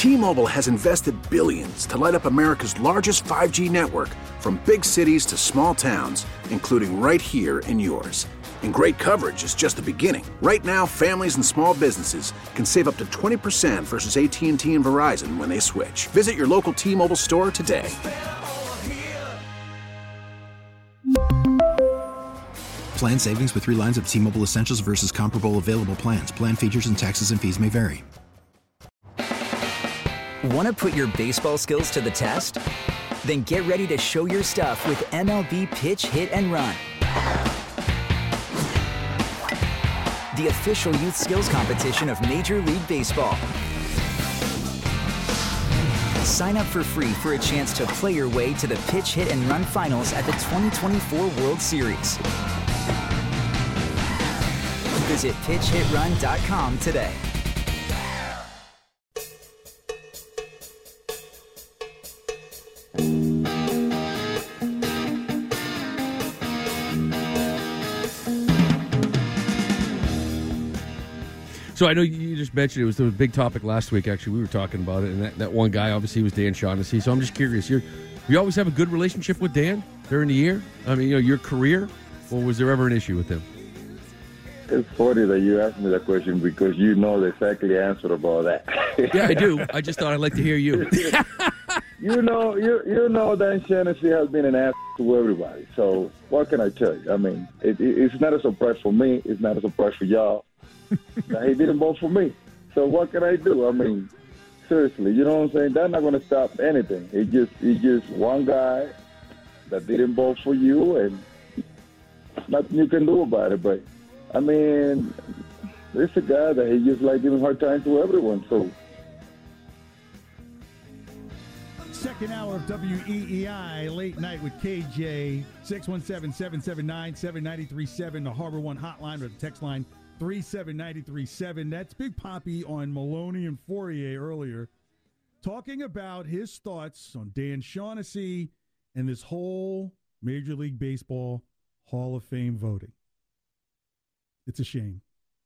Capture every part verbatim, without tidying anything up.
T-Mobile has invested billions to light up America's largest five G network, from big cities to small towns, including right here in yours. And great coverage is just the beginning. Right now, families and small businesses can save up to twenty percent versus A T and T and Verizon when they switch. Visit your local T-Mobile store today. Plan savings with three lines of T-Mobile Essentials versus comparable available plans. Plan features and taxes and fees may vary. Want to put your baseball skills to the test? Then get ready to show your stuff with M L B Pitch, Hit, and Run. The official youth skills competition of Major League Baseball. Sign up for free for a chance to play your way to the Pitch, Hit, and Run finals at the twenty twenty-four World Series. Visit pitch hit run dot com today. So I know you just mentioned it was, it was a big topic last week. Actually, we were talking about it, and that, that one guy obviously was Dan Shaughnessy. So I'm just curious, you you always have a good relationship with Dan during the year? I mean, you know, your career, or was there ever an issue with him? It's funny that you asked me that question because you know the exactly answer about that. Yeah, I do. I just thought I'd like to hear you. you know, you you know Dan Shaughnessy has been an ass to everybody. So what can I tell you? I mean, it, it, it's not a surprise for me. It's not a surprise for y'all. He didn't vote for me. So what can I do? I mean, seriously, you know what I'm saying? That's not going to stop anything. It just it's just one guy that didn't vote for you, and nothing you can do about it. But I mean, it's a guy that he just like giving hard time to everyone. So. Second hour of W E E I, Late Night with K J, six one seven, seven seven nine, seven nine three seven, the Harbor One hotline or the text line three seven nine three seven. That's Big Papi on Maloney and Fourier earlier, talking about his thoughts on Dan Shaughnessy and this whole Major League Baseball Hall of Fame voting. It's a shame.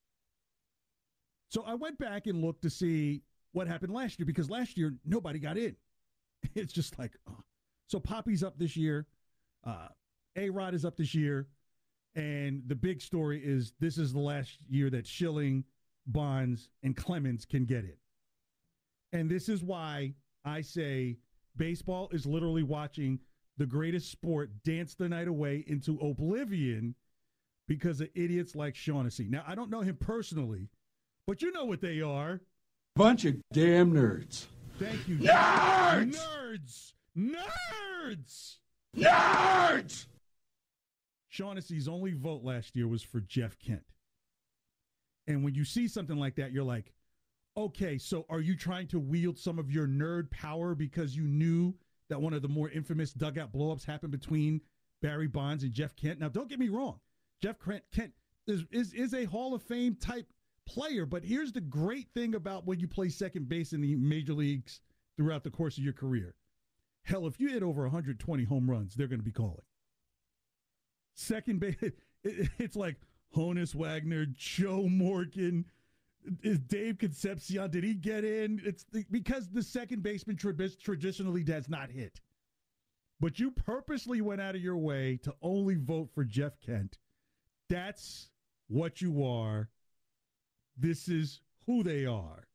So I went back and looked to see what happened last year, because last year nobody got in. It's just like, oh. So Papi's up this year. Uh, A-Rod is up this year. And the big story is this is the last year that Schilling, Bonds, and Clemens can get in. And this is why I say baseball is literally watching the greatest sport dance the night away into oblivion because of idiots like Shaughnessy. Now, I don't know him personally, but you know what they are. Bunch of damn nerds. Thank you. Nerds! Nerds! Nerds! Nerds! Shaughnessy's only vote last year was for Jeff Kent. And when you see something like that, you're like, okay, so are you trying to wield some of your nerd power because you knew that one of the more infamous dugout blowups happened between Barry Bonds and Jeff Kent? Now, don't get me wrong. Jeff Kent is, is, is a Hall of Fame type player, but here's the great thing about when you play second base in the major leagues throughout the course of your career. Hell, if you hit over one hundred twenty home runs, they're going to be calling. Second base, it, it's like Honus Wagner, Joe Morgan, is Dave Concepcion, did he get in? It's the, because the second baseman tra- traditionally does not hit. But you purposely went out of your way to only vote for Jeff Kent. That's what you are. This is who they are.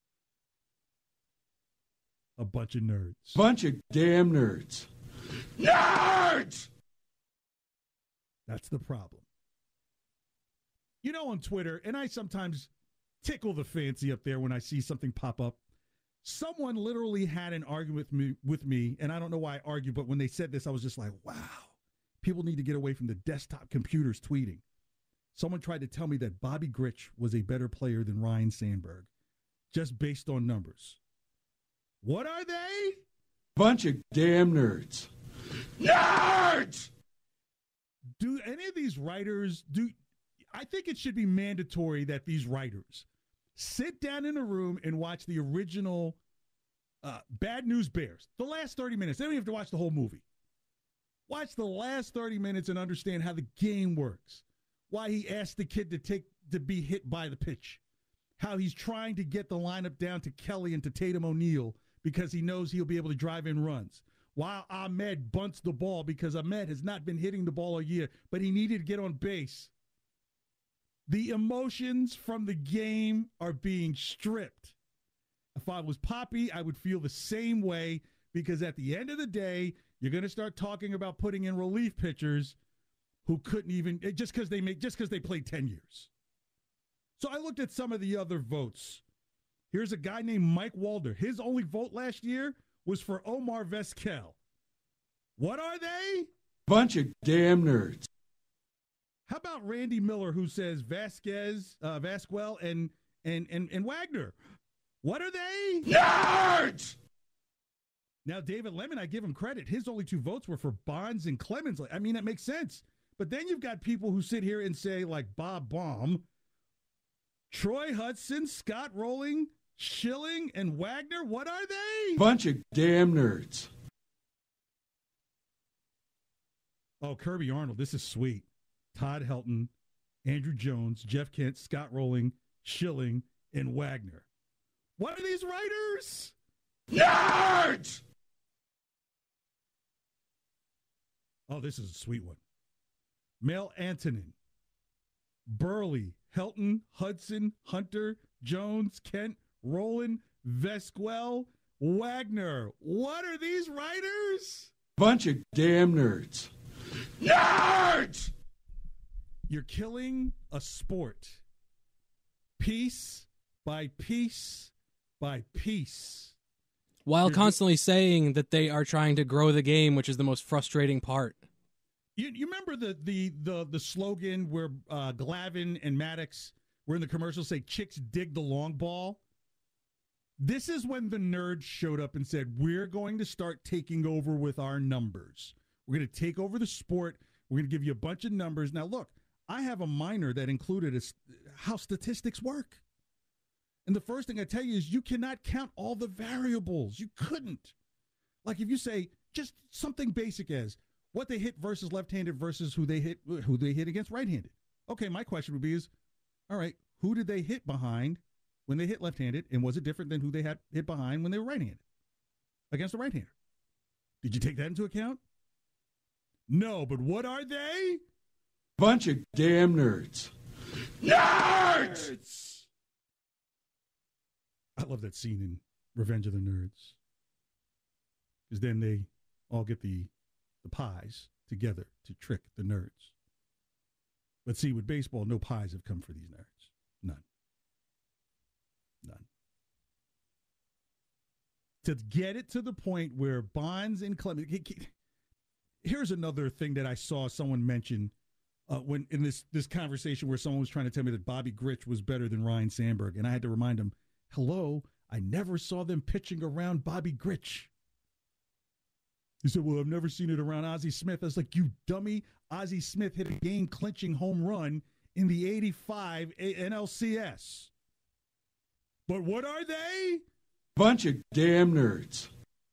A bunch of nerds. Bunch of damn nerds. Nerds! That's the problem. You know, on Twitter, and I sometimes tickle the fancy up there when I see something pop up. Someone literally had an argument with me, with me, and I don't know why I argue, but when they said this, I was just like, wow, people need to get away from the desktop computers tweeting. Someone tried to tell me that Bobby Grich was a better player than Ryan Sandberg, just based on numbers. What are they? Bunch of damn nerds. Nerds! Do any of these writers, do I think it should be mandatory that these writers sit down in a room and watch the original uh, Bad News Bears, the last thirty minutes. They don't even have to watch the whole movie. Watch the last thirty minutes and understand how the game works. Why he asked the kid to take to be hit by the pitch. how he's trying to get the lineup down to Kelly and to Tatum O'Neal because he knows he'll be able to drive in runs. While Ahmed bunts the ball because Ahmed has not been hitting the ball all year, but he needed to get on base. The emotions from the game are being stripped. If I was Poppy, I would feel the same way because at the end of the day, you're going to start talking about putting in relief pitchers who couldn't even, just because they make, just because they played ten years. So I looked at some of the other votes. Here's a guy named Mike Walder. His only vote last year was for Omar Vizquel. What are they? Bunch of damn nerds. How about Randy Miller, who says Vasquez, uh, Vasquel, and, and and and Wagner? What are they? Nerds! Now, David Lemon, I give him credit. His only two votes were for Bonds and Clemens. I mean, that makes sense. But then you've got people who sit here and say, like Bob Baum, Troy Hudson, Scott Rowling, Schilling, and Wagner. What are they? Bunch of damn nerds. Oh, Kirby Arnold. This is sweet. Todd Helton, Andrew Jones, Jeff Kent, Scott Rowling, Schilling, and Wagner. What are these writers? Nerds! Oh, this is a sweet one. Mel Antonin, Burley, Helton, Hudson, Hunter, Jones, Kent, Rowland, Vesquel, Wagner. What are these writers? Bunch of damn nerds. Nerds! You're killing a sport. Piece by piece by piece. While You're, constantly saying that they are trying to grow the game, which is the most frustrating part. You, you remember the the the the slogan where uh, Glavine and Maddox were in the commercial say, chicks dig the long ball? This is when the nerds showed up and said, we're going to start taking over with our numbers. We're going to take over the sport. We're going to give you a bunch of numbers. Now, look, I have a minor that included a, how statistics work. And the first thing I tell you is you cannot count all the variables. You couldn't. Like if you say just something basic as what they hit versus left-handed versus who they hit who they hit against right-handed. Okay, my question would be is, all right, who did they hit behind when they hit left-handed, and was it different than who they had hit behind when they were right-handed against the right-hander? Did you take that into account? No, but what are they? Bunch of damn nerds. Nerds! I love that scene in Revenge of the Nerds. Because then they all get the, the pies together to trick the nerds. But see, with baseball, no pies have come for these nerds. None. None. To get it to the point where Bonds and Clemens... Here's another thing that I saw someone mention uh, when in this, this conversation where someone was trying to tell me that Bobby Grich was better than Ryan Sandberg. And I had to remind him, hello, I never saw them pitching around Bobby Grich. He said, well, I've never seen it around Ozzie Smith. I was like, you dummy. Ozzie Smith hit a game-clinching home run in the eighty-five N L C S. But what are they? Bunch of damn nerds.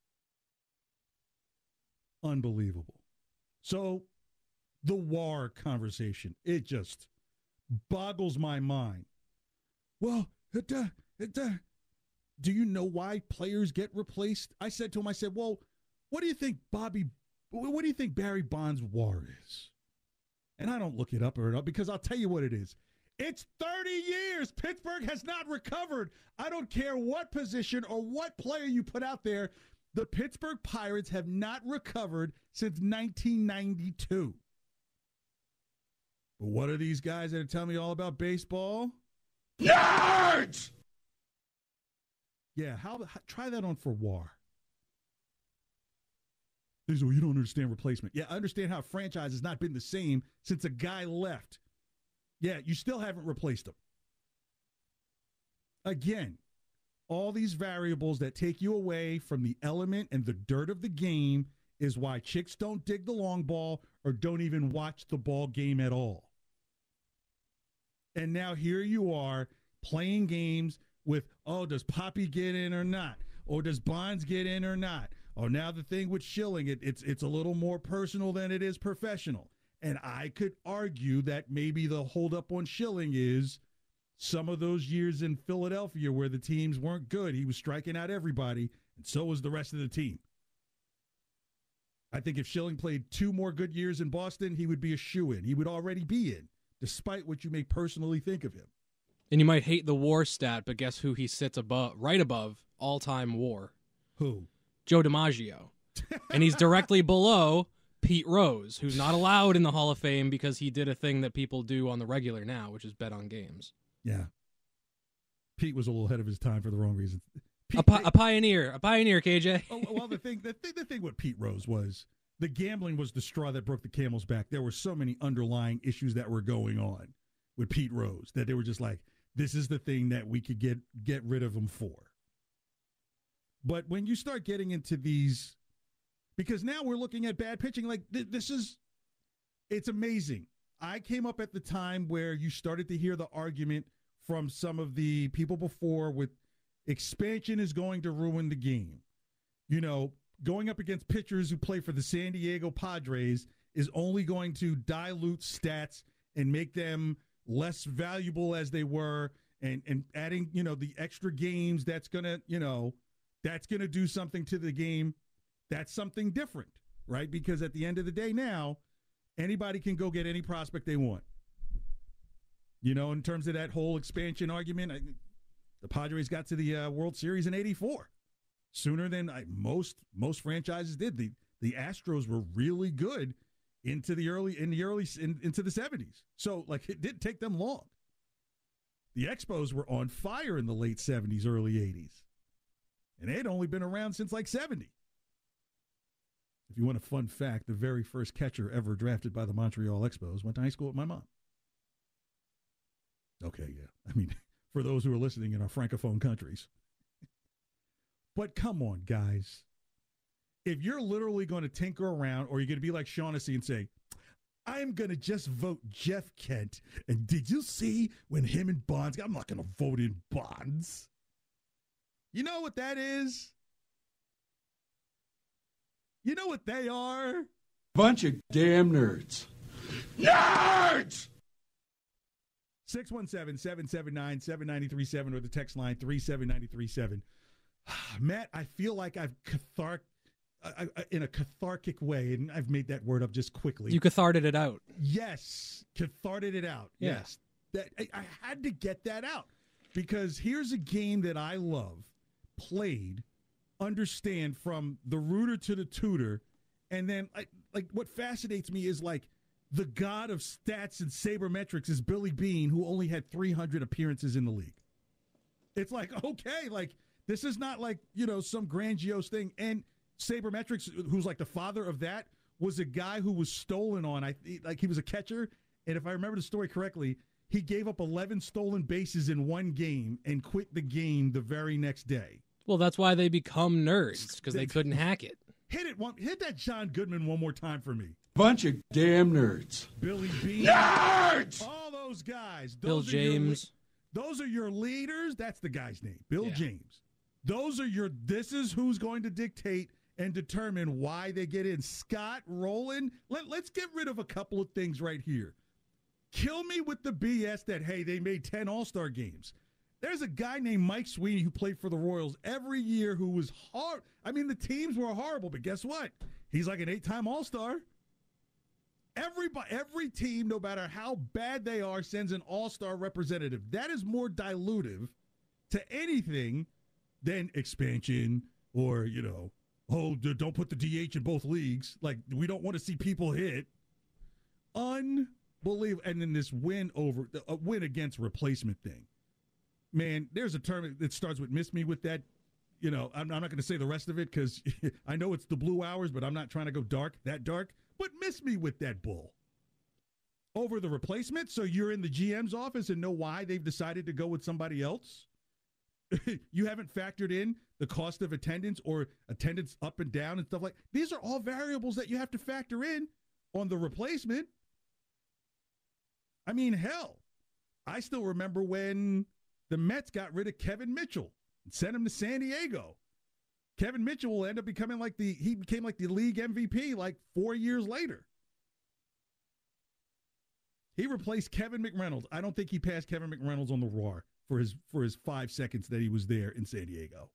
Unbelievable. So the W A R conversation, it just boggles my mind. Well, it, uh, it, uh, do you know why players get replaced? I said to him, I said, well, what do you think Bobby, what do you think Barry Bonds' W A R is? And I don't look it up or it up because I'll tell you what it is. It's thirty years. Pittsburgh has not recovered. I don't care what position or what player you put out there. The Pittsburgh Pirates have not recovered since nineteen ninety-two. But what are these guys that are telling me all about baseball? Nerds! Yeah, how, how try that on for W A R. They say, well, you don't understand replacement. Yeah, I understand how a franchise has not been the same since a guy left. Yeah, you still haven't replaced him. Again, all these variables that take you away from the element and the dirt of the game is why chicks don't dig the long ball or don't even watch the ball game at all. And now here you are playing games with, oh, does Poppy get in or not? Or does Bonds get in or not? Oh, now the thing with Schilling, it, it's it's a little more personal than it is professional. And I could argue that maybe the holdup on Schilling is Some of those years in Philadelphia where the teams weren't good, he was striking out everybody, and so was the rest of the team. I think if Schilling played two more good years in Boston, he would be a shoo-in. He would already be in, despite what you may personally think of him. And you might hate the WAR stat, but guess who he sits above, right above all-time WAR? Who? Joe DiMaggio. And he's directly below Pete Rose, who's not allowed in the Hall of Fame because he did a thing that people do on the regular now, which is bet on games. Yeah. Pete was a little ahead of his time for the wrong reasons. Pete, a, pi- a pioneer. A pioneer, K J. oh, well, the thing, the thing, the thing with Pete Rose was the gambling was the straw that broke the camel's back. There were so many underlying issues that were going on with Pete Rose that they were just like, this is the thing that we could get get rid of him for. But when you start getting into these, because now we're looking at bad pitching, like th- this is, it's amazing. I came up at the time where you started to hear the argument from some of the people before with expansion is going to ruin the game. You know, going up against pitchers who play for the San Diego Padres is only going to dilute stats and make them less valuable as they were, and, and adding, you know, the extra games, that's going to, you know, that's going to do something to the game. That's something different, right? Because at the end of the day now, anybody can go get any prospect they want. You know, in terms of that whole expansion argument, I, the Padres got to the uh, World Series in eighty-four sooner than I, most most franchises did. The the Astros were really good into the early in the early in, into the seventies. So like it didn't take them long. The Expos were on fire in the late seventies, early eighties. And they'd only been around since like seventy. If you want a fun fact, the very first catcher ever drafted by the Montreal Expos went to high school with my mom. Okay, yeah. I mean, for those who are listening in our Francophone countries. But come on, guys. If you're literally going to tinker around, or you're going to be like Shaughnessy and say, I'm going to just vote Jeff Kent, and did you see when him and Bonds, I'm not going to vote in Bonds. You know what that is? You know what they are? Bunch of damn nerds. Nerds! six one seven, seven seven nine, seven nine three seven or the text line three seven nine three seven. Matt, I feel like I've cathartic, I, I, in a cathartic way, and I've made that word up just quickly. You catharted it out. Yes, catharted it out. Yeah. Yes, that I, I had to get that out because here's a game that I love, played, understand from the rooter to the tutor, and then like, like what fascinates me is like the god of stats and sabermetrics is Billy Beane, who only had three hundred appearances in the league. It's like, okay, like this is not like, you know, some grandiose thing. And sabermetrics, who's like the father of that, was a guy who was stolen on. I like he was a catcher, and if I remember the story correctly, he gave up eleven stolen bases in one game and quit the game the very next day. Well, that's why they become nerds, because they couldn't hack it. Hit it one, hit that John Goodman one more time for me. Bunch of damn nerds. Billy Beane. Nerds! All those guys. Those Bill are James. Your, those are your leaders. That's the guy's name. Bill Yeah. James. Those are your, this is who's going to dictate and determine why they get in. Scott Rowland. Let, let's get rid of a couple of things right here. Kill me with the B S that, hey, they made ten All-Star games. There's a guy named Mike Sweeney who played for the Royals every year who was hard. I mean, the teams were horrible, but guess what? He's like an eight-time All-Star. Everybody, every team, no matter how bad they are, sends an all-star representative. That is more dilutive to anything than expansion or, you know, oh, don't put the D H in both leagues. Like, we don't want to see people hit. Unbelievable. And then this win over, a win against replacement thing. Man, there's a term that starts with miss me with that. You know, I'm, I'm not going to say the rest of it because I know it's the blue hours, but I'm not trying to go dark, that dark. But miss me with that bull. Over the replacement, so you're in the G M's office and know why they've decided to go with somebody else? You haven't factored in the cost of attendance or attendance up and down and stuff like that. These are all variables that you have to factor in on the replacement. I mean, hell, I still remember when the Mets got rid of Kevin Mitchell and sent him to San Diego. Kevin Mitchell will end up becoming like the, he became like the league M V P like four years later. He replaced Kevin McReynolds. I don't think he passed Kevin McReynolds on the roar for his for his five seconds that he was there in San Diego.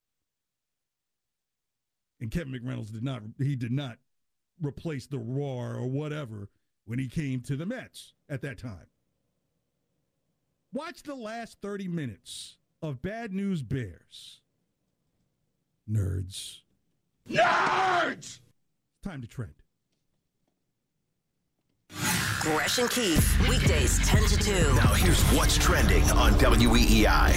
And Kevin McReynolds did not he did not replace the roar or whatever when he came to the Mets at that time. Watch the last thirty minutes of Bad News Bears. Nerds. Nerds! Time to trend. Gresh and Keith, weekdays ten to two. Now here's what's trending on W E E I.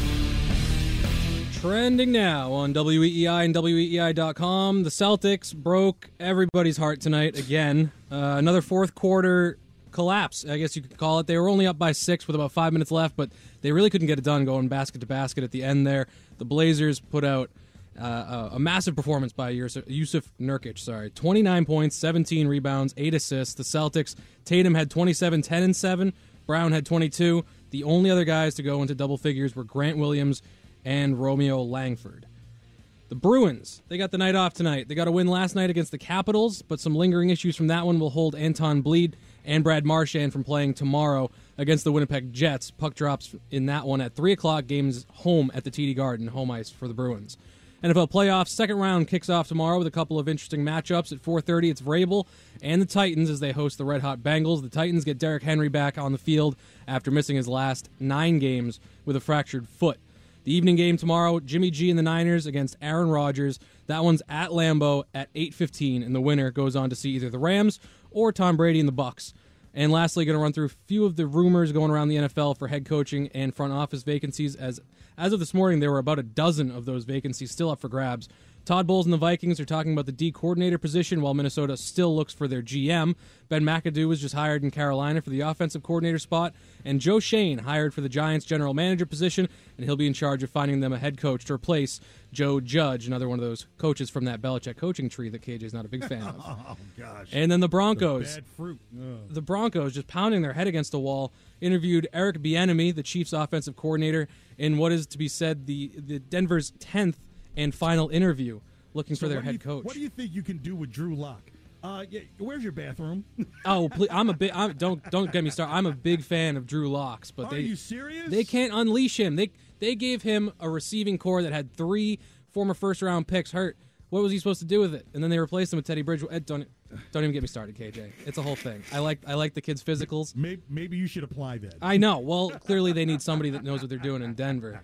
Trending now on W E E I and W E E I dot com. The Celtics broke everybody's heart tonight again. Uh, another fourth quarter collapse, I guess you could call it. They were only up by six with about five minutes left, but they really couldn't get it done going basket to basket at the end there. The Blazers put out uh, a, a massive performance by Yusuf Nurkic. Sorry, twenty-nine points, seventeen rebounds, eight assists. The Celtics, Tatum had twenty-seven, ten, and seven. Brown had twenty-two. The only other guys to go into double figures were Grant Williams and Romeo Langford. The Bruins, they got the night off tonight. They got a win last night against the Capitals, but some lingering issues from that one will hold Anton Bleed and Brad Marchand from playing tomorrow against the Winnipeg Jets. Puck drops in that one at three o'clock, games home at the T D Garden, home ice for the Bruins. N F L playoffs, second round kicks off tomorrow with a couple of interesting matchups. At four thirty, it's Vrabel and the Titans as they host the Red Hot Bengals. The Titans get Derrick Henry back on the field after missing his last nine games with a fractured foot. The evening game tomorrow, Jimmy G and the Niners against Aaron Rodgers. That one's at Lambeau at eight fifteen, and the winner goes on to see either the Rams or Tom Brady and the Bucs. And lastly, going to run through a few of the rumors going around the N F L for head coaching and front office vacancies. As as of this morning, there were about a dozen of those vacancies still up for grabs. Todd Bowles and the Vikings are talking about the D coordinator position, while Minnesota still looks for their G M. Ben McAdoo was just hired in Carolina for the offensive coordinator spot, and Joe Shane hired for the Giants general manager position, and he'll be in charge of finding them a head coach to replace Joe Judge, another one of those coaches from that Belichick coaching tree that K J's not a big fan of. Oh, gosh. And then the Broncos. The bad fruit. Oh. The Broncos, just pounding their head against the wall, interviewed Eric Bieniemy, the Chiefs' offensive coordinator, in what is to be said the, the Denver's tenth and final interview, looking So for their what do head you- coach. What do you think you can do with Drew Lock? Uh, yeah, where's your bathroom? Oh, please, I'm a big. I'm, don't don't get me started. I'm a big fan of Drew Locks, but Are they you serious? they can't unleash him. They they gave him a receiving core that had three former first round picks hurt. What was he supposed to do with it? And then they replaced him with Teddy Bridgewater. Don't don't even get me started, K J. It's a whole thing. I like I like the kids' physicals. Maybe, maybe you should apply that. I know. Well, clearly they need somebody that knows what they're doing in Denver.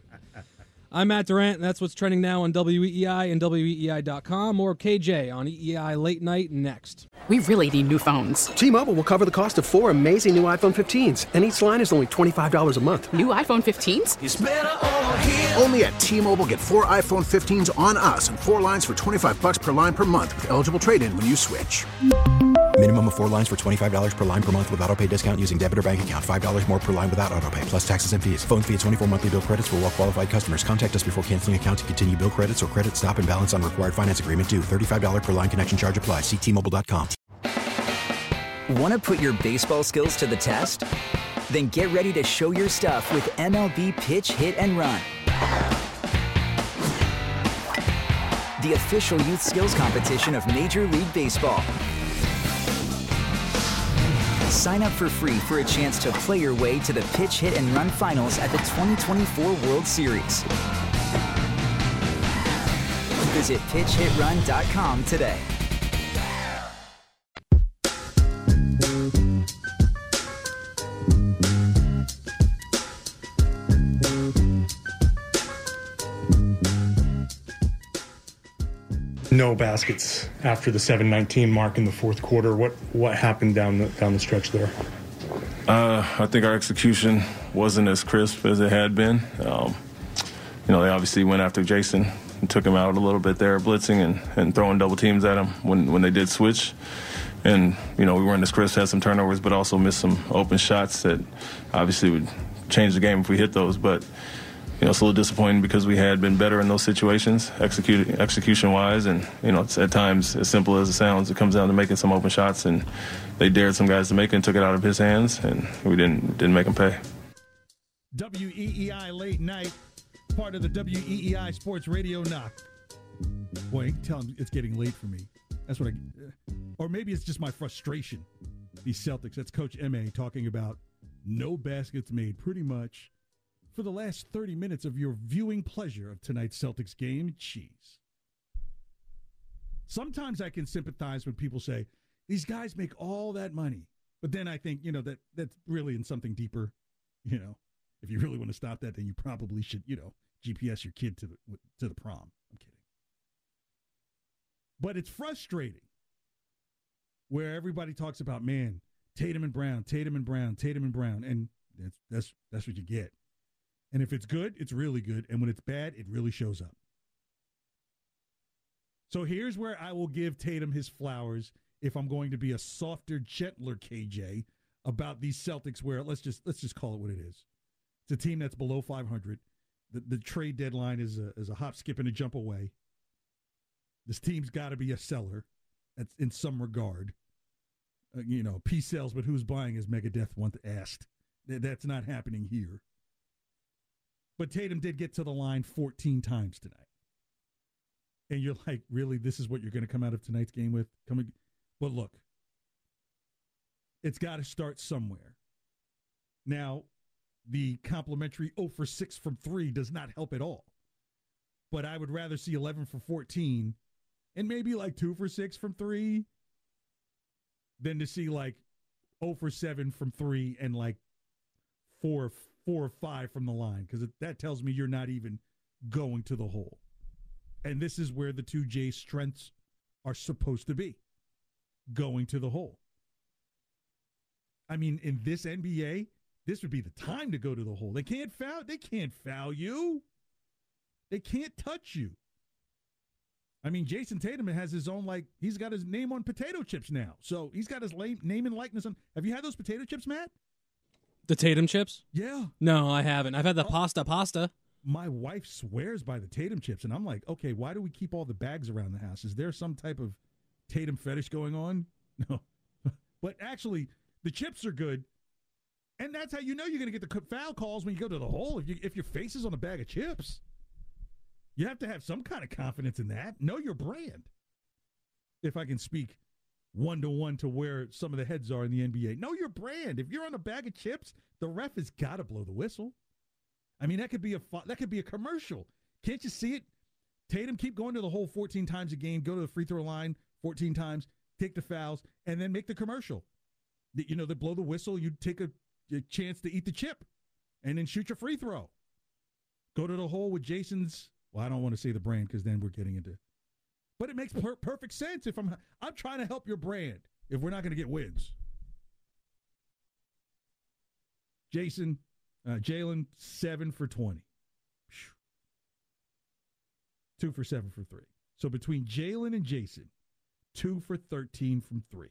I'm Matt Durant, and that's what's trending now on W E E I and W E E I dot com. More K J on E E I Late Night next. We really need new phones. T-Mobile will cover the cost of four amazing new iPhone fifteens, and each line is only twenty-five dollars a month. New iPhone fifteens? It's better over here. Only at T-Mobile, get four iPhone fifteens on us and four lines for twenty-five bucks per line per month with eligible trade-in when you switch. Minimum of four lines for twenty-five dollars per line per month with autopay discount using debit or bank account. five dollars more per line without autopay, plus taxes and fees. Phone fee at twenty-four monthly bill credits for well-qualified customers. Contact us before canceling account to continue bill credits or credit stop and balance on required finance agreement due. thirty-five dollars per line connection charge applies. See T Mobile dot com. Want to put your baseball skills to the test? Then get ready to show your stuff with M L B Pitch Hit and Run, the official youth skills competition of Major League Baseball. Sign up for free for a chance to play your way to the Pitch Hit and Run finals at the twenty twenty-four World Series. Visit pitch hit run dot com today. No baskets after the seven nineteen mark in the fourth quarter. What what happened down the down the stretch there? Uh, I think our execution wasn't as crisp as it had been. Um, you know, they obviously went after Jason and took him out a little bit there, blitzing and, and throwing double teams at him when, when they did switch. And, you know, we weren't as crisp, had some turnovers, but also missed some open shots that obviously would change the game if we hit those. But, you know, it's a little disappointing because we had been better in those situations, execute, execution-wise. And, you know, it's at times, as simple as it sounds, it comes down to making some open shots. And they dared some guys to make it and took it out of his hands, and we didn't didn't make them pay. W E E I Late Night, part of the W E E I Sports Radio Knock. Boy, you can tell them it's getting late for me. That's what I... Or maybe it's just my frustration. These Celtics. That's Coach M A talking about no baskets made pretty much for the last thirty minutes of your viewing pleasure of tonight's Celtics game. Jeez. Sometimes I can sympathize when people say, these guys make all that money. But then I think, you know, that that's really in something deeper. You know, if you really want to stop that, then you probably should, you know, G P S your kid to the to the prom. I'm kidding. But it's frustrating where everybody talks about, man, Tatum and Brown, Tatum and Brown, Tatum and Brown, and that's that's that's what you get. And if it's good, it's really good, and when it's bad, it really shows up. So here's where I will give Tatum his flowers if I'm going to be a softer, gentler K J about these Celtics, where let's just let's just call it what it is. It's a team that's below five hundred. The, the trade deadline is a, is a hop, skip, and a jump away. This team's got to be a seller. That's in some regard. Uh, you know, P sells, but who's buying, as Megadeth once asked. Th- that's not happening here. But Tatum did get to the line fourteen times tonight. And you're like, really, this is what you're going to come out of tonight's game with? Coming, But look, it's got to start somewhere. Now, the complimentary oh for six from three does not help at all. But I would rather see eleven for fourteen and maybe like two for six from three than to see like oh for seven from three and like four, four or five from the line, because that tells me you're not even going to the hole. And this is where the two J strengths are supposed to be, going to the hole. I mean, in this N B A, this would be the time to go to the hole. They can't foul. They can't foul you. They can't touch you. I mean, Jason Tatum has his own, like, he's got his name on potato chips now. So he's got his name and likeness on. Have you had those potato chips, Matt? The Tatum chips? Yeah. No, I haven't. I've had the oh. pasta pasta. My wife swears by the Tatum chips, and I'm like, okay, why do we keep all the bags around the house? Is there some type of Tatum fetish going on? No. But actually, the chips are good, and that's how you know you're going to get the foul calls when you go to the hole. If, you, if your face is on a bag of chips, you have to have some kind of confidence in that. Know your brand. If I can speak one-to-one to where some of the heads are in the N B A. Know your brand. If you're on a bag of chips, the ref has got to blow the whistle. I mean, that could be a that could be a commercial. Can't you see it? Tatum, keep going to the hole fourteen times a game, go to the free throw line fourteen times, take the fouls, and then make the commercial. The, you know, they blow the whistle, you take a, a chance to eat the chip, and then shoot your free throw. Go to the hole with Jason's, well, I don't want to say the brand because then we're getting into, but it makes per- perfect sense if I'm, I'm trying to help your brand if we're not going to get wins. Jason, Uh, Jalen, seven for twenty. Whew. Two for seven for three. So between Jalen and Jason, two for thirteen from three.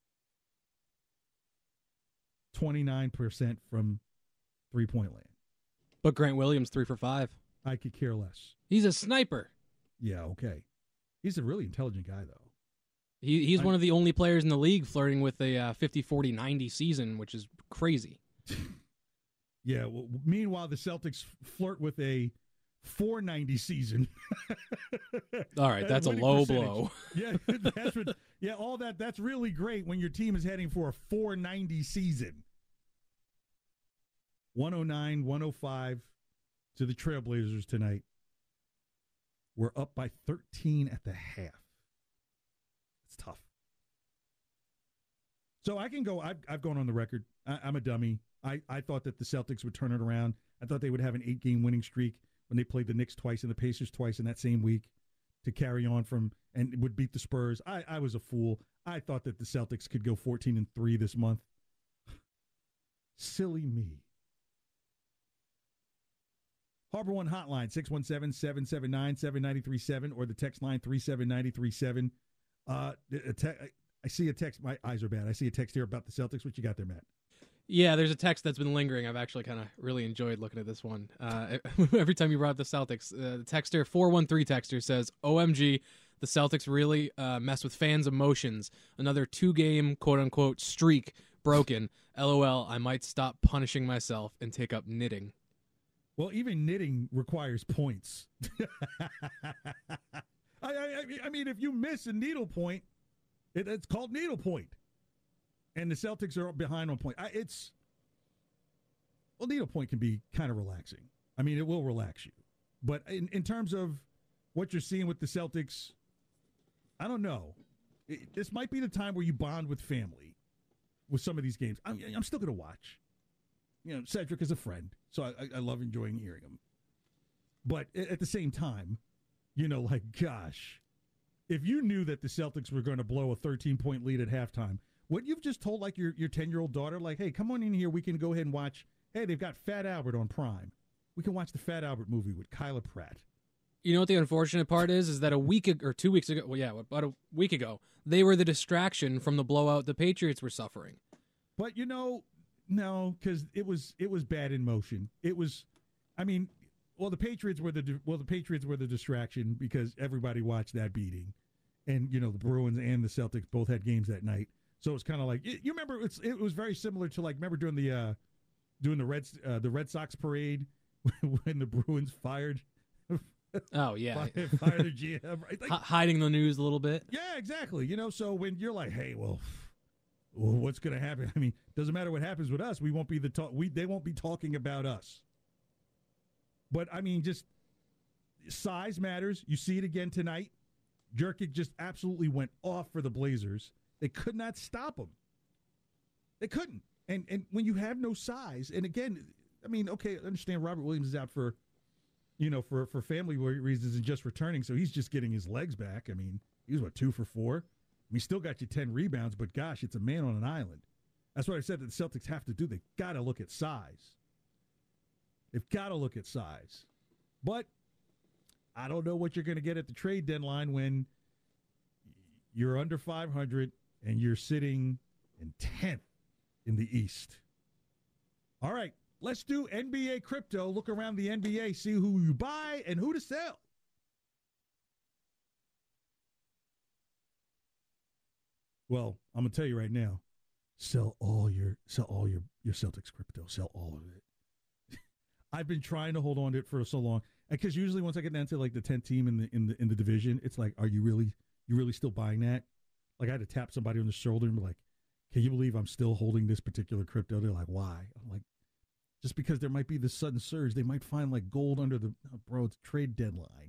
twenty-nine percent from three-point land. But Grant Williams, three for five. I could care less. He's a sniper. Yeah, okay. He's a really intelligent guy, though. He, he's I, one of the only players in the league flirting with a uh, fifty forty ninety season, which is crazy. Yeah, well, meanwhile, the Celtics flirt with a four ninety season. All right, that's a low percentage. blow. Yeah, that's what, yeah, all that, that's really great when your team is heading for a four ninety season. one oh nine, one oh five to the Trailblazers tonight. We're up by thirteen at the half. It's tough. So I can go, I've, I've gone on the record. I, I'm a dummy. I, I thought that the Celtics would turn it around. I thought they would have an eight-game winning streak when they played the Knicks twice and the Pacers twice in that same week to carry on from and would beat the Spurs. I, I was a fool. I thought that the Celtics could go fourteen and three this month. Silly me. Harbor One Hotline, six one seven, seven seven nine, seven nine three seven, or the text line three seven nine three seven. Uh, a te- I see a text. My eyes are bad. I see a text here about the Celtics. What you got there, Matt? Yeah, there's a text that's been lingering. I've actually kind of really enjoyed looking at this one. Uh, every time you brought up the Celtics, uh, the texter, four one three texter says, O M G, the Celtics really uh, mess with fans' emotions. Another two-game, quote-unquote, streak broken. LOL, I might stop punishing myself and take up knitting. Well, even knitting requires points. I, I, I mean, if you miss a needle point, it, it's called needle point. And the Celtics are behind on point. I, it's well, needle point can be kind of relaxing. I mean, it will relax you. But in, in terms of what you're seeing with the Celtics, I don't know. It, this might be the time where you bond with family with some of these games. I'm, I'm still going to watch. You know, Cedric is a friend, so I, I love enjoying hearing him. But at the same time, you know, like, gosh, if you knew that the Celtics were going to blow a thirteen-point lead at halftime, what you've just told, like, your your ten-year-old daughter, like, hey, come on in here, we can go ahead and watch, hey, they've got Fat Albert on Prime. We can watch the Fat Albert movie with Kyla Pratt. You know what the unfortunate part is? Is that a week ago, or two weeks ago, well, yeah, about a week ago, they were the distraction from the blowout the Patriots were suffering. But, you know, no, because it was it was bad in motion. It was, I mean, well, the Patriots were the well, the Patriots were the distraction because everybody watched that beating, and you know the Bruins and the Celtics both had games that night. So it's kind of like you remember it's it was very similar to like remember during the uh, doing the Red uh, the Red Sox parade when the Bruins fired. Oh yeah, fired, fired their G M, right? Like, H- hiding the news a little bit. Yeah, exactly. You know, so when you're like, hey, well. Well, what's going to happen? I mean, doesn't matter what happens with us. We won't be the talk. We they won't be talking about us. But I mean, just size matters. You see it again tonight. Jerkic just absolutely went off for the Blazers. They could not stop him. They couldn't. And and when you have no size, and again, I mean, okay, I understand Robert Williams is out for, you know, for for family reasons and just returning, so he's just getting his legs back. I mean, he was what two for four. We still got you ten rebounds, but gosh, it's a man on an island. That's what I said that the Celtics have to do. They've got to look at size. They've got to look at size. But I don't know what you're going to get at the trade deadline when you're under five hundred and you're sitting in tenth in the East. All right, let's do N B A crypto. Look around the N B A, see who you buy and who to sell. Well, I'm gonna tell you right now, sell all your sell all your, your Celtics crypto, sell all of it. I've been trying to hold on to it for so long, because usually once I get down to like the tenth team in the in the in the division, it's like, are you really you really still buying that? Like I had to tap somebody on the shoulder and be like, can you believe I'm still holding this particular crypto? They're like, why? I'm like, just because there might be this sudden surge, they might find like gold under the oh, bro. It's trade deadline.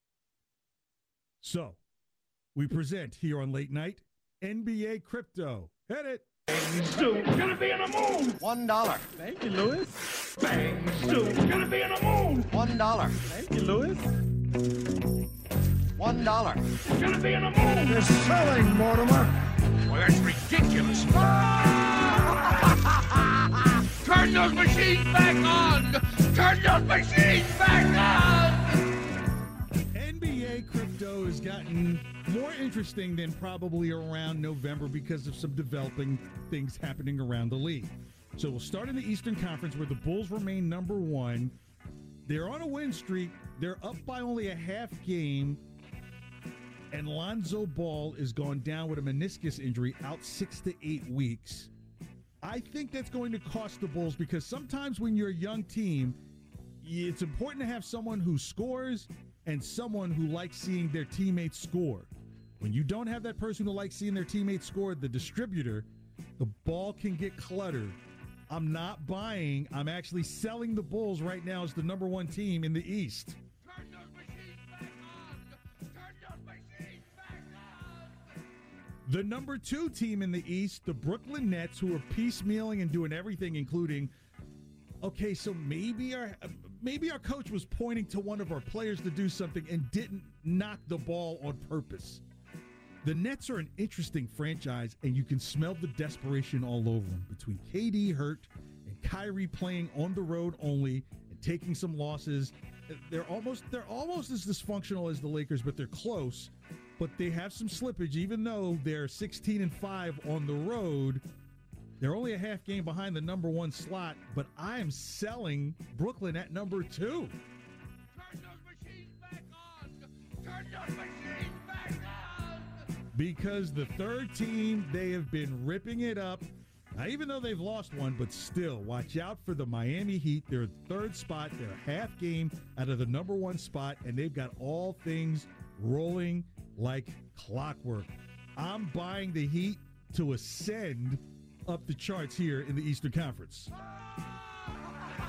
So we present here on Late Night. N B A crypto. Hit it. Bang Stu, gonna be in the moon. One dollar. Thank you, Louis. Bang Stu, gonna be in the moon. One dollar. Thank you, Louis. One dollar. Gonna be in the moon. You're selling, Mortimer. Well, that's ridiculous. Turn those machines back on. Turn those machines back on. N B A crypto has gotten more interesting than probably around November because of some developing things happening around the league. So we'll start in the Eastern Conference where the Bulls remain number one. They're on a win streak. They're up by only a half game. And Lonzo Ball is gone down with a meniscus injury, out six to eight weeks. I think that's going to cost the Bulls because sometimes when you're a young team, it's important to have someone who scores and someone who likes seeing their teammates score. When you don't have that person who likes seeing their teammates score, the distributor, the ball can get cluttered. I'm not buying. I'm actually selling the Bulls right now as the number one team in the East. Turn those machines back on. Turn those machines back on. The number two team in the East, the Brooklyn Nets, who are piecemealing and doing everything, including, okay, so maybe our maybe our coach was pointing to one of our players to do something and didn't knock the ball on purpose. The Nets are an interesting franchise, and you can smell the desperation all over them between K D hurt and Kyrie playing on the road only and taking some losses. They're almost they're almost as dysfunctional as the Lakers, but they're close. But they have some slippage, even though they're sixteen and five on the road. They're only a half game behind the number one slot, but I am selling Brooklyn at number two. Turn those machines back on. Turn those machines back on. Because the third team, they have been ripping it up. Now, even though they've lost one, but still, watch out for the Miami Heat. They're third spot. They're half game out of the number one spot, and they've got all things rolling like clockwork. I'm buying the Heat to ascend up the charts here in the Eastern Conference.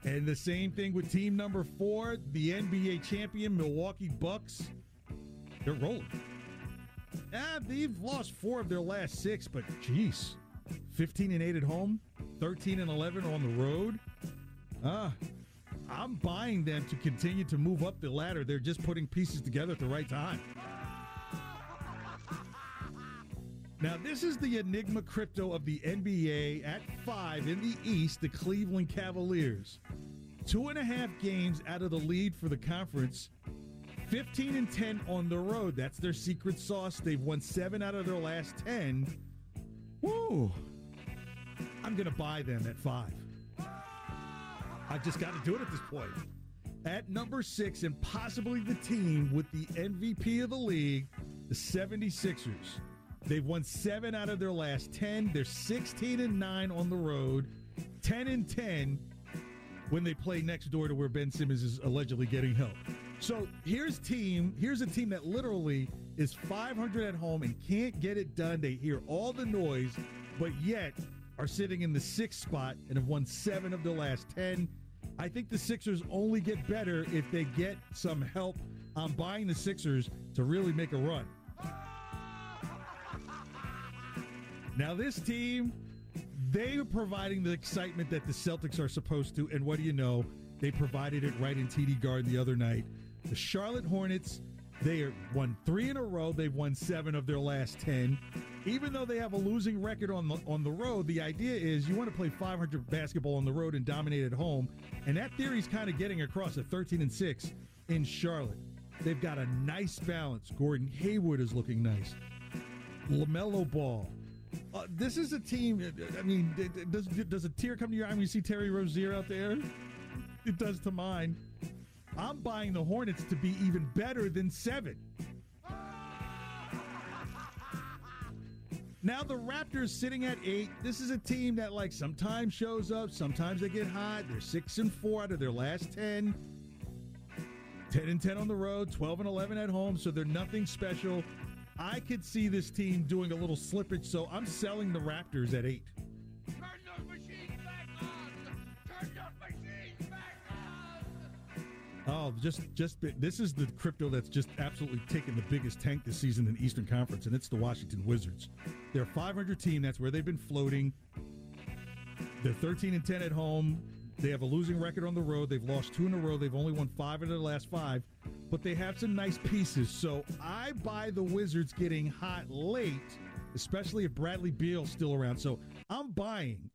And the same thing with team number four, the N B A champion Milwaukee Bucks. They're rolling. Ah, they've lost four of their last six, but geez, fifteen and eight at home, thirteen and eleven on the road. Ah, I'm buying them to continue to move up the ladder. They're just putting pieces together at the right time. Now, this is the Enigma crypto of the N B A at five in the East, the Cleveland Cavaliers. Two and a half games out of the lead for the conference. fifteen and ten on the road. That's their secret sauce. They've won seven out of their last ten. Woo! I'm going to buy them at five. I just got to do it at this point. At number six, and possibly the team with the M V P of the league, the seventy-sixers. They've won seven out of their last ten. They're sixteen and nine on the road, ten and ten when they play next door to where Ben Simmons is allegedly getting help. So here's team. Here's a team that literally is five hundred at home and can't get it done. They hear all the noise, but yet are sitting in the sixth spot and have won seven of their last ten. I think the Sixers only get better if they get some help. I'm buying the Sixers to really make a run. Now, this team, they are providing the excitement that the Celtics are supposed to, and what do you know? They provided it right in T D Garden the other night. The Charlotte Hornets, they are won three in a row. They've won seven of their last ten. Even though they have a losing record on the, on the road, the idea is you want to play five hundred basketball on the road and dominate at home, and that theory is kind of getting across at thirteen and six in Charlotte. They've got a nice balance. Gordon Hayward is looking nice. LaMelo Ball. Uh, this is a team, I mean, does, does a tear come to your eye when you see Terry Rozier out there? It does to mine. I'm buying the Hornets to be even better than seven. Now the Raptors sitting at eight. This is a team that, like, sometimes shows up, sometimes they get hot. They're six and four out of their last ten. ten and ten on the road, twelve and eleven at home, so they're nothing special. I could see this team doing a little slippage, so I'm selling the Raptors at eight. Turn those machines back on! Turn those machines back on! Oh, just, just this is the crypto that's just absolutely taken the biggest tank this season in the Eastern Conference, and it's the Washington Wizards. They're a five hundred team. That's where they've been floating. They're thirteen and ten at home. They have a losing record on the road. They've lost two in a row. They've only won five of their last five, but they have some nice pieces. So I buy the Wizards getting hot late, especially if Bradley Beal's still around. So I'm buying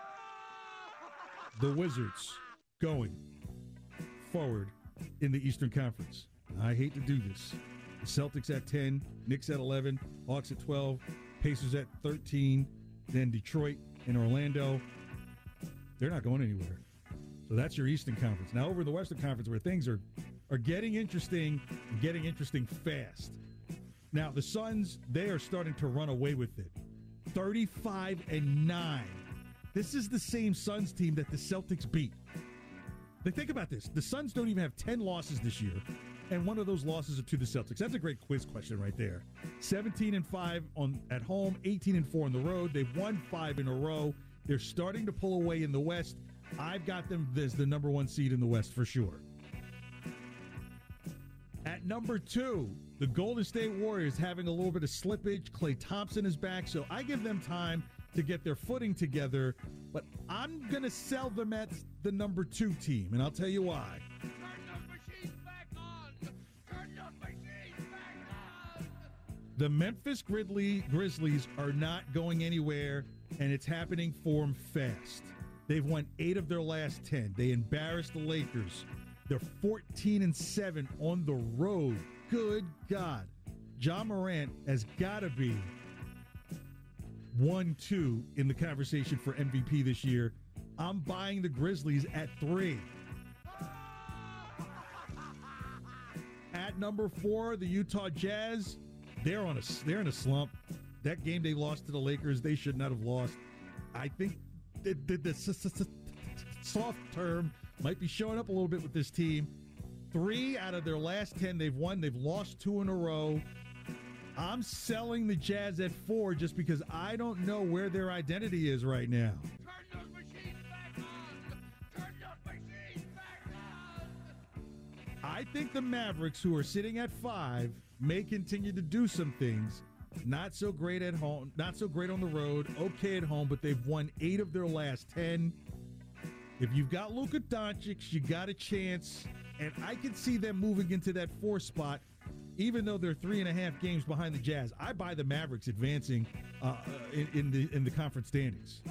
the Wizards going forward in the Eastern Conference. I hate to do this. The Celtics at ten, Knicks at eleven, Hawks at twelve, Pacers at thirteen, then Detroit and Orlando. They're not going anywhere. So that's your Eastern Conference. Now over in the Western Conference, where things are, are getting interesting and getting interesting fast. Now the Suns, they are starting to run away with it. thirty-five and nine. This is the same Suns team that the Celtics beat. They think about this. The Suns don't even have ten losses this year, and one of those losses are to the Celtics. That's a great quiz question right there. seventeen and five on at home, eighteen and four on the road. They've won five in a row. They're starting to pull away in the West. I've got them as the number one seed in the West for sure. At number two, the Golden State Warriors having a little bit of slippage. Klay Thompson is back, so I give them time to get their footing together. But I'm going to sell them at the number two team, and I'll tell you why. Turn those machines back on! Turn those machines back on! The Memphis Grizzly, Grizzlies are not going anywhere, and it's happening for them fast. They've won eight of their last ten. They embarrassed the Lakers. They're fourteen and seven on the road. Good God. Ja Morant has got to be one two in the conversation for M V P this year. I'm buying the Grizzlies at three. At number four, the Utah Jazz. They're on a they're in a slump. That game they lost to the Lakers, they should not have lost. I think the, the, the soft term might be showing up a little bit with this team. Three out of their last ten they've won. They've lost two in a row. I'm selling the Jazz at four just because I don't know where their identity is right now. Turn those machines back on! Turn those machines I think the Mavericks, who are sitting at five, may continue to do some things. Not so great at home, not so great on the road, okay at home, but they've won eight of their last ten. If you've got Luka Doncic, you got a chance, and I can see them moving into that four spot, even though they're three and a half games behind the Jazz. I buy the Mavericks advancing uh, in, in the in the conference standings.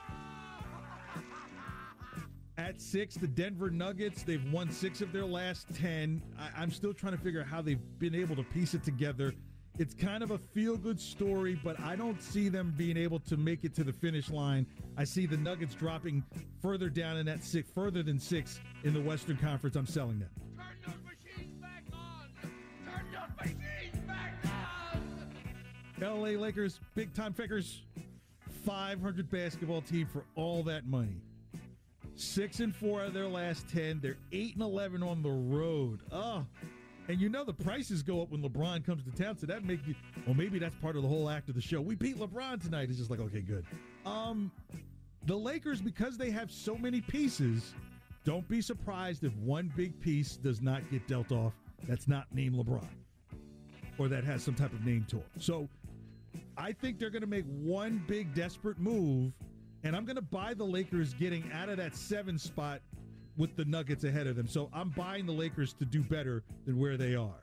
At six, the Denver Nuggets, they've won six of their last ten. I, I'm still trying to figure out how they've been able to piece it together. It's kind of a feel-good story, but I don't see them being able to make it to the finish line. I see the Nuggets dropping further down in that six, further than six in the Western Conference. I'm selling them. Turn those machines back on! Turn those machines back on! L A Lakers, big-time figures. five hundred basketball team for all that money. Six and four of their last ten. They're eight and eleven on the road. Oh, and you know the prices go up when LeBron comes to town, so that make you. Well, maybe that's part of the whole act of the show. We beat LeBron tonight. It's just like, okay, good. Um, the Lakers, because they have so many pieces, don't be surprised if one big piece does not get dealt off. That's not named LeBron, or that has some type of name to it. So, I think they're going to make one big desperate move. And I'm going to buy the Lakers getting out of that seven spot with the Nuggets ahead of them. So I'm buying the Lakers to do better than where they are.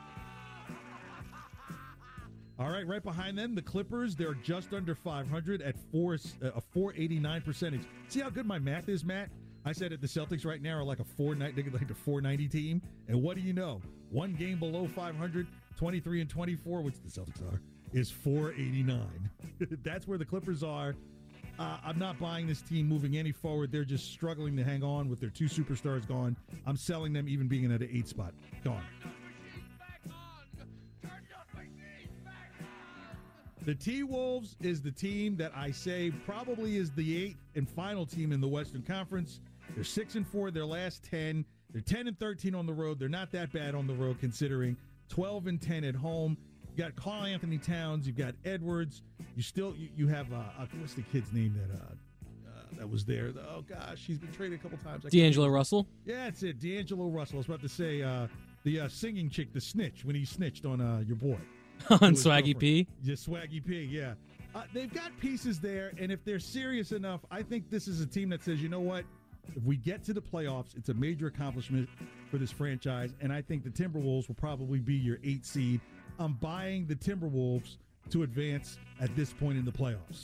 All right, right behind them, the Clippers. They're just under five hundred at four, uh, a four eighty-nine percentage. See how good my math is, Matt? I said that the Celtics right now are like a four ninety, like a four ninety team. And what do you know? One game below five hundred, twenty-three and twenty-four, which the Celtics are, is four eighty-nine. That's where the Clippers are. Uh, I'm not buying this team moving any forward. They're just struggling to hang on with their two superstars gone. I'm selling them even being at an eight spot. Gone. The T-Wolves is the team that I say probably is the eighth and final team in the Western Conference. They're six and four their last ten. They're ten and thirteen on the road. They're not that bad on the road considering twelve and ten at home. You got Karl Anthony Towns. You've got Edwards. You still you, you have uh, uh, what's the kid's name that uh, uh, that was there? Oh gosh, he's been traded a couple times. D'Angelo Russell. Yeah, that's it. D'Angelo Russell. I was about to say uh, the uh, singing chick, the snitch, when he snitched on uh, your boy on Swaggy P. Yeah, Swaggy P. Yeah, uh, they've got pieces there, and if they're serious enough, I think this is a team that says, you know what? If we get to the playoffs, it's a major accomplishment for this franchise, and I think the Timberwolves will probably be your eight seed. I'm buying the Timberwolves to advance at this point in the playoffs.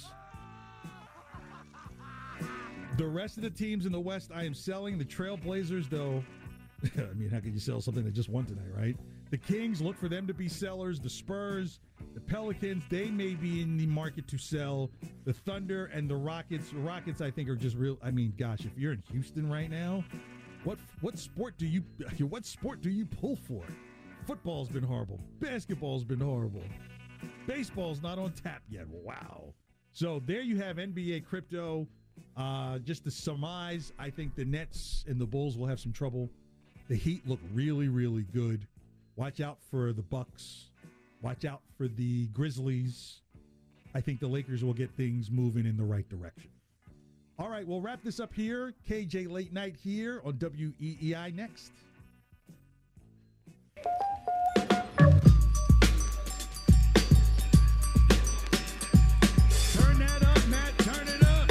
The rest of the teams in the West, I am selling. The Trailblazers, though, I mean, how could you sell something that just won tonight, right? The Kings, look for them to be sellers. The Spurs, the Pelicans, they may be in the market to sell. The Thunder and the Rockets, the Rockets, I think, are just real. I mean, gosh, if you're in Houston right now, what what sport do you what sport do you pull for? Football's been horrible. Basketball's been horrible. Baseball's not on tap yet. Wow. So there you have N B A crypto. Uh, just to surmise, I think the Nets and the Bulls will have some trouble. The Heat look really, really good. Watch out for the Bucks. Watch out for the Grizzlies. I think the Lakers will get things moving in the right direction. All right, we'll wrap this up here. K J Late Night here on W E E I next. Turn that up, Matt. Turn it up.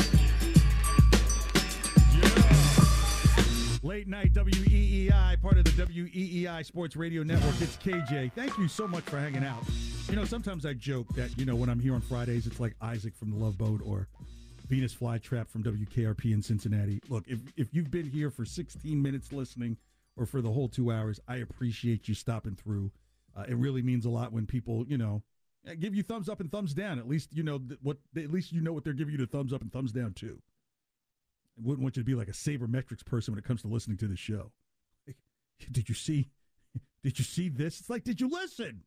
Yeah. Late Night W E E I, part of the W E E I Sports Radio Network. It's K J. Thank you so much for hanging out. You know, sometimes I joke that, you know, when I'm here on Fridays, it's like Isaac from The Love Boat or Venus Flytrap from W K R P in Cincinnati. Look, if if you've been here for sixteen minutes listening or for the whole two hours, I appreciate you stopping through. Uh, it really means a lot when people, you know, give you thumbs up and thumbs down. At least, you know, what, at least you know what they're giving you the thumbs up and thumbs down to. I wouldn't want you to be like a sabermetrics person when it comes to listening to the show. Like, did you see, did you see this? It's like, did you listen?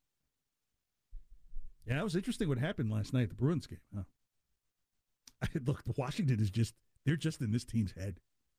Yeah, it was interesting what happened last night at the Bruins game. Huh? Look, Washington is just, they're just in this team's head.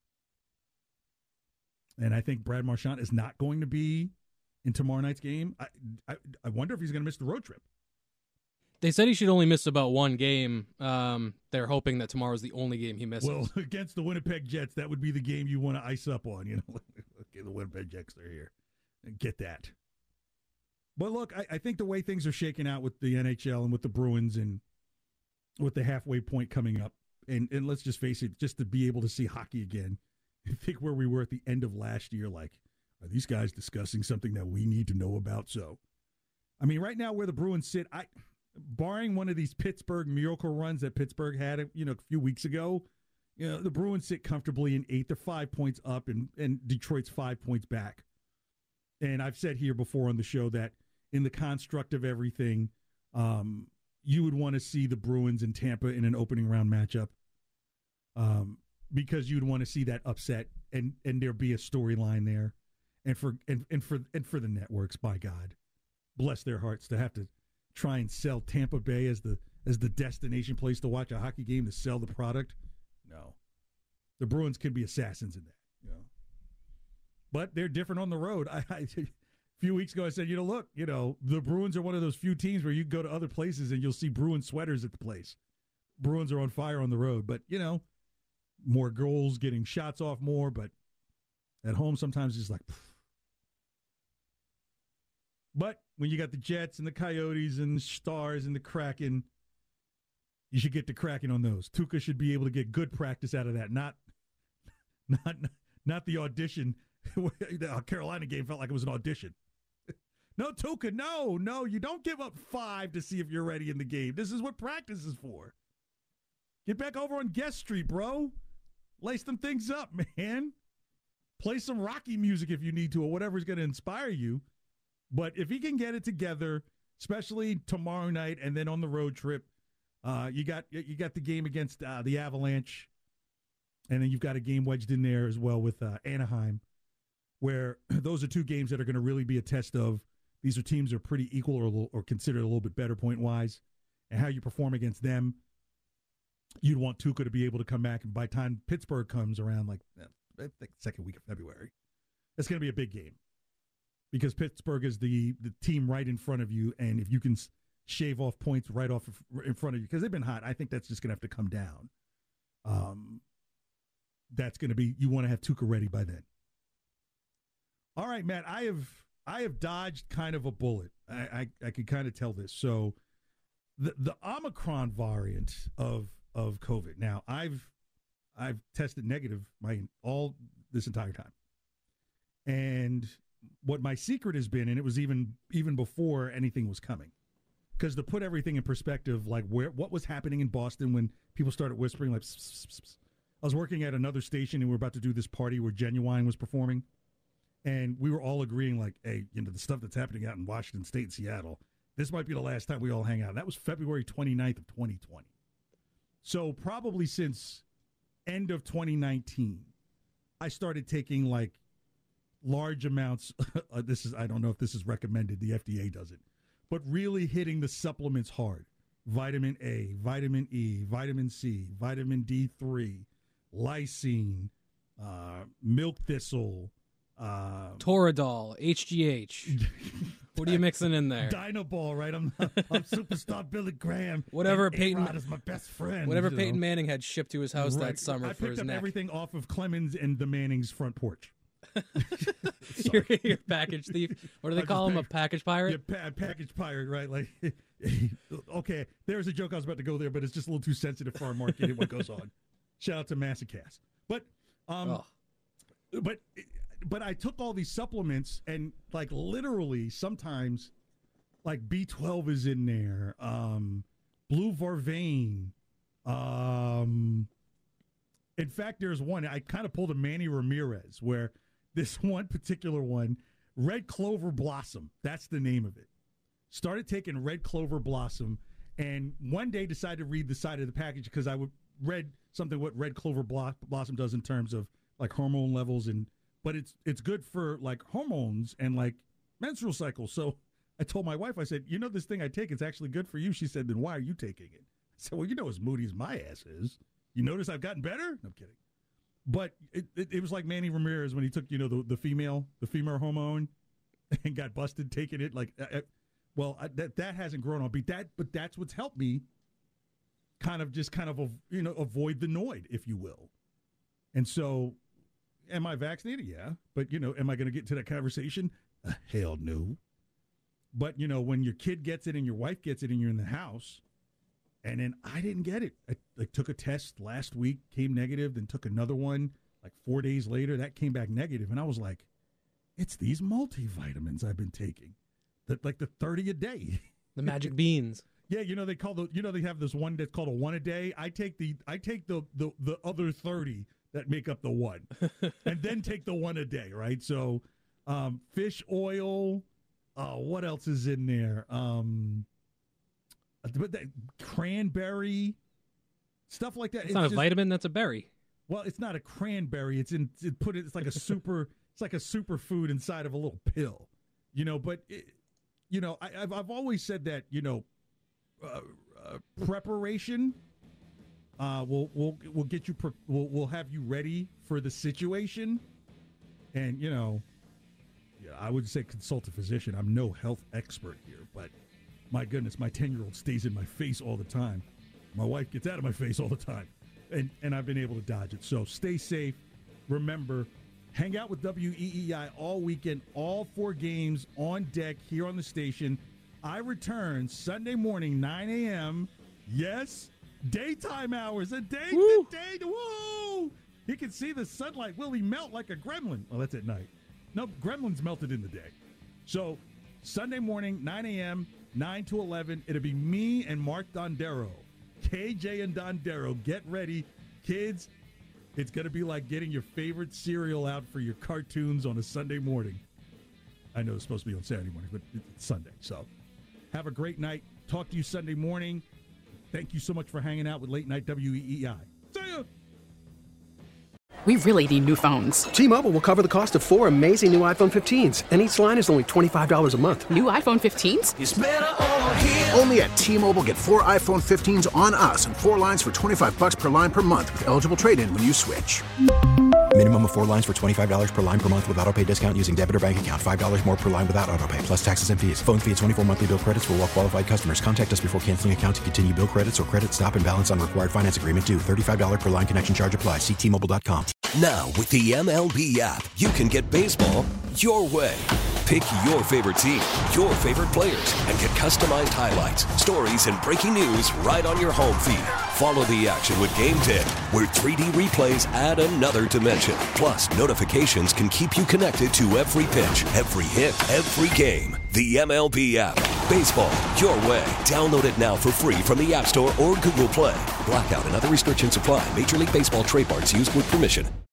And I think Brad Marchand is not going to be in tomorrow night's game. I, I, I wonder if he's going to miss the road trip. They said he should only miss about one game. Um, they're hoping that tomorrow's the only game he misses. Well, against the Winnipeg Jets, that would be the game you want to ice up on. You know, okay, the Winnipeg Jets are here. get that. But look, I, I think the way things are shaking out with the N H L and with the Bruins and with the halfway point coming up, and, and let's just face it, just to be able to see hockey again, I think where we were at the end of last year, like, are these guys discussing something that we need to know about? So, I mean, right now where the Bruins sit, I, barring one of these Pittsburgh miracle runs that Pittsburgh had, you know, a few weeks ago, you know, the Bruins sit comfortably in eighth. They're five points up, and, and Detroit's five points back. And I've said here before on the show that in the construct of everything, um, you would want to see the Bruins and Tampa in an opening round matchup, um, because you'd want to see that upset and, and there be a storyline there. And for and, and for and for the networks, by God, bless their hearts, to have to try and sell Tampa Bay as the as the destination place to watch a hockey game, to sell the product. No, the Bruins could be assassins in that. You know, but they're different on the road. I, I a few weeks ago I said, you know, look, you know, the Bruins are one of those few teams where you go to other places and you'll see Bruins sweaters at the place. Bruins are on fire on the road, but you know, more goals, getting shots off more, but at home sometimes it's like. Pfft. But when you got the Jets and the Coyotes and the Stars and the Kraken, you should get the Kraken on those. Tuukka should be able to get good practice out of that, not not not the audition. The Carolina game felt like it was an audition. No, Tuukka, no, no, you don't give up five to see if you're ready in the game. This is what practice is for. Get back over on Guest Street, bro. Lace them things up, man. Play some Rocky music if you need to, or whatever's going to inspire you. But if he can get it together, especially tomorrow night and then on the road trip, uh, you got you got the game against uh, the Avalanche, and then you've got a game wedged in there as well with uh, Anaheim, where those are two games that are going to really be a test of these are teams that are pretty equal or, or considered a little bit better point-wise, and how you perform against them. You'd want Tuukka to be able to come back, and by the time Pittsburgh comes around, like I think second week of February, it's going to be a big game. Because Pittsburgh is the, the team right in front of you, and if you can shave off points right off in front of you, because they've been hot, I think that's just going to have to come down. Um, that's going to be, you want to have Tuukka ready by then. All right, Matt, I have I have dodged kind of a bullet. I I, I can kind of tell this. So the the Omicron variant of of COVID. Now I've I've tested negative my all this entire time, and what my secret has been, and it was even even before anything was coming, because to put everything in perspective, like where what was happening in Boston when people started whispering, like, pss, pss, pss, pss. I was working at another station and we were about to do this party where Genuine was performing, and we were all agreeing, like, hey, you know, the stuff that's happening out in Washington State and Seattle, this might be the last time we all hang out. And that was February twenty-ninth of twenty twenty. So probably since end of twenty nineteen, I started taking like large amounts. uh, this is I don't know if this is recommended. The F D A does it, but really hitting the supplements hard: vitamin A, vitamin E, vitamin C, vitamin D three, lysine, uh, milk thistle, uh, Toradol, H G H. What are you mixing in there? Dynaball, right? I'm I'm superstar Billy Graham. Whatever and Peyton A-Rod is my best friend. Whatever you Peyton know. Manning had shipped to his house Right. that summer I for picked his up neck. everything off of Clemens and the Manning's front porch. you're, you're a package thief. What do they I'm call him? just A package pirate? Yeah, pa- package pirate, right? Like, okay, there's a joke I was about to go there, but it's just a little too sensitive for our market and what goes on. Shout out to Massacast. But, um, Oh. but, but I took all these supplements and, like, literally sometimes, like, B twelve is in there, um, Blue Varvain, um. In fact, there's one, I kind of pulled a Manny Ramirez, where this one particular one, Red Clover Blossom, that's the name of it. Started taking Red Clover Blossom, and one day decided to read the side of the package because I would read something what Red Clover Blo- Blossom does in terms of like hormone levels, and but it's it's good for like hormones and like menstrual cycles. So I told my wife, I said, you know, this thing I take, it's actually good for you. She said, then why are you taking it? I said, well, you know as moody as my ass is. You notice I've gotten better? No, I'm kidding. But it, it, it was like Manny Ramirez when he took, you know, the, the female the female hormone and got busted taking it. Like, uh, well, I, that that hasn't grown on me. That, but that's what's helped me kind of just kind of, you know, avoid the noid, if you will. And so, am I vaccinated? Yeah. But, you know, am I going to get to that conversation? Uh, hell no. But, you know, when your kid gets it and your wife gets it and you're in the house, and then I didn't get it. I, I took a test last week, came negative, then took another one like four days later. That came back negative, and I was like, it's these multivitamins I've been taking, that like the thirty a day. The magic beans. Yeah, you know they call the you know they have this one that's called a one a day. I take the I take the the, the other thirty that make up the one, and then take the one a day, right? So, um, fish oil. Uh, what else is in there? Um, but that cranberry stuff like that. It's, it's not just, a vitamin. That's a berry. Well, it's not a cranberry. It's in it put it. It's like a super. It's like a superfood inside of a little pill, you know. But it, you know, I, I've I've always said that you know, uh, uh, preparation uh, will will will get you pre- will will have you ready for the situation, and you know, yeah, I would say consult a physician. I'm no health expert here, but my goodness, my ten year old stays in my face all the time. My wife gets out of my face all the time, and and I've been able to dodge it. So stay safe. Remember. Hang out with W E E I all weekend, all four games on deck here on the station. I return Sunday morning, nine a.m. Yes, daytime hours, a day to day. Woo! He can see the sunlight. Will he melt like a gremlin? Well, that's at night. No, gremlins melted in the day. So Sunday morning, nine a.m., nine to eleven. It'll be me and Mark Dondero. K J and Dondero. Get ready, kids. It's going to be like getting your favorite cereal out for your cartoons on a Sunday morning. I know it's supposed to be on Saturday morning, but it's Sunday. So have a great night. Talk to you Sunday morning. Thank you so much for hanging out with Late Night W E E I. See ya! We really need new phones. T-Mobile will cover the cost of four amazing new iPhone fifteens, and each line is only twenty-five dollars a month. New iPhone fifteens? It's better over here. Only at T-Mobile, get four iPhone fifteens on us and four lines for twenty-five bucks per line per month with eligible trade-in when you switch. Minimum of four lines for twenty-five dollars per line per month with autopay discount using debit or bank account. five dollars more per line without autopay, plus taxes and fees. Phone fee at twenty-four monthly bill credits for well-qualified customers. Contact us before canceling account to continue bill credits or credit stop and balance on required finance agreement due. thirty-five dollars per line connection charge applies. See T Mobile dot com. Now, with the M L B app, you can get baseball your way. Pick your favorite team, your favorite players, and get customized highlights, stories, and breaking news right on your home feed. Follow the action with Game ten, where three D replays add another dimension. Plus, notifications can keep you connected to every pitch, every hit, every game. The M L B app. Baseball your way. Download it now for free from the App Store or Google Play. Blackout and other restrictions apply. Major League Baseball trademarks used with permission.